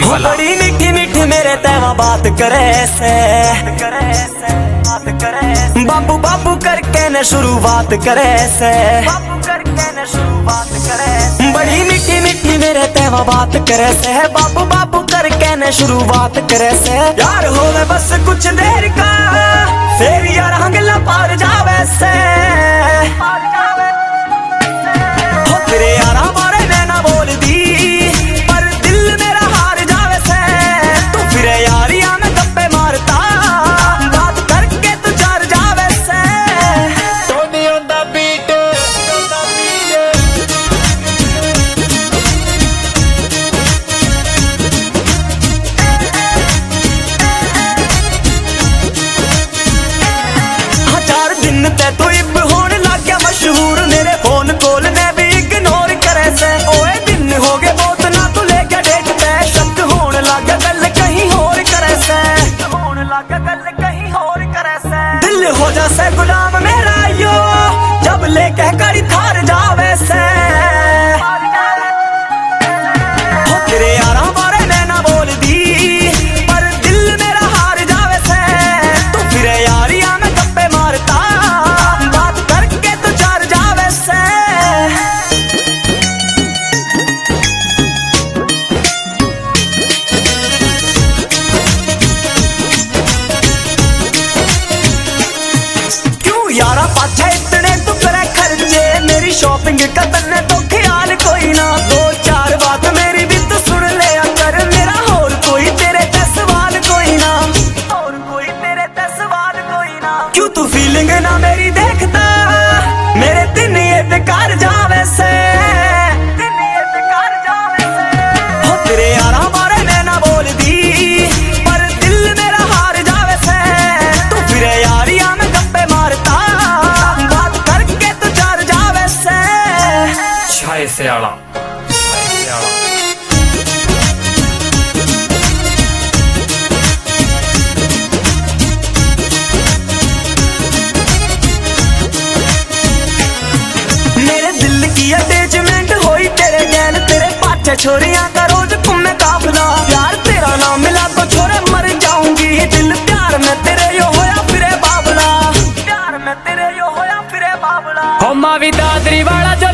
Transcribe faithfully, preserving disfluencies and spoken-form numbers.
वाला। बड़ी मीठी मीठी मेरे तेवा बात करे से, बाबू बाबू करके न शुरुआत करे से, बड़ी मीठी मीठी मेरे तेवा बात करे से, बाबू बाबू करके न शुरुआत करे से। यार होवे बस कुछ देर का फिर यार हंगला पार जावे से, हो तेरे यारा बारे में ना बोल दी पर दिल मेरा हार जावे से। तू फिर यारिया में गप्पे मारता बात करके तू चार जावे से। Tony on the beat, on the beat. हाँ चार दिन ते तू इब होने लग गया मशहूर, मेरे फोन कॉल ने भी इग्नोर करे से। ओए दिन हो गए बहुत ना तू लेके डेट पे, शक होने लग गया गल कहीं और करे से, होने लग गया गल कहीं और करे से। दिल हो जैसे गुलाम मेरा यो जब लेके करी थार जावे से। हो तेरे यारा बारे में ना बोल दी पर दिल मेरा हार जावे से। तू फिर यारिया में गप्पे मारता बात करके तू चार जावे से। क्यों यारा पाछे इतने तू करे खर्चे, मेरी शॉपिंग का तन्ने तो ख्याल कोई ना। दो चार बात मेरी भी तो सुन ले कर, मेरा और कोई तेरे ते सवाल कोई ना, और कोई तेरे ते सवाल कोई ना। क्यों तू फीलिंग ना मेरी देखता, मेरे दिन ये बेकार जावे से, दिन ये बेकार जावे से। हो तेरे यारा बारे में ना बोल दी पर दिल मेरा हार जावे से। तू फिर यारिया में गप्पे मारता बात करके तू चार जावे से। छाए से आला, छाए से आला। मेरे दिल की अटैचमेंट होई तेरे गैल, तेरे पाछे छोरियां का रोज घूमे काफिला। प्यार तेरा ना मिला तो छोरे मर जाऊंगी, दिल प्यार में तेरे यो होया फिरे बाबला, प्यार में तेरे यो होया फिरे बाबला। हो मावी दादरी वाला जो